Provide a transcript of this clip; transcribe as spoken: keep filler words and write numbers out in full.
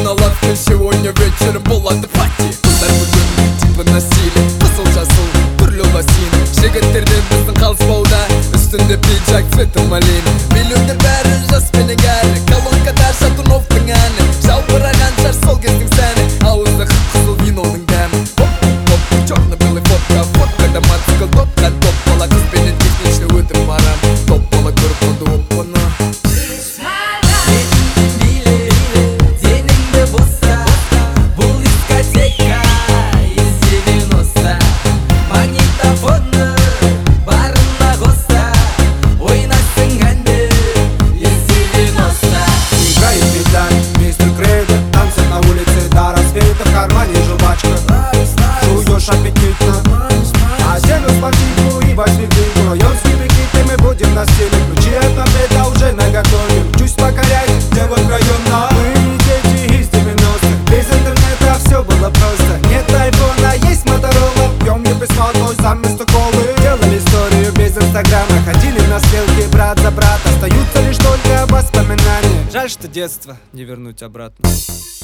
на лавке, сегодня вечером болады пати. Қыздар бүгін типі насилие, қызыл жасыл түрлі лосин. Жігіттерден біздің қалыспауда, үстінде пиджак цветі малин. Миллионер бәрі жас менің әлі, колонкада Шатуновтың әні. Жалбыраған шар сол кездің сәні, ауызда қып-қызыл виноның дәмі. Хоп-хоп, черно-белый фотка, фоткада мотоцикл, топқа топ бала. Қызбенен технично өтіп барам, топ бала көріп қалды оппаны. Аппетитно, одену спортивку и восьмидневку. Районские прикиды мы будем на стиле. Ключи от мопеда уже наготове. Чуть покорять девок района. Мы не дети из девяностых. Без интернета все было просто. Нет айфона, есть Моторола. Пьем не письмо, но сам вместо колы. Делали историю без инстаграма. Ходили на стрелки брат за брат. Остаются лишь только воспоминания. Жаль, что детство не вернуть обратно.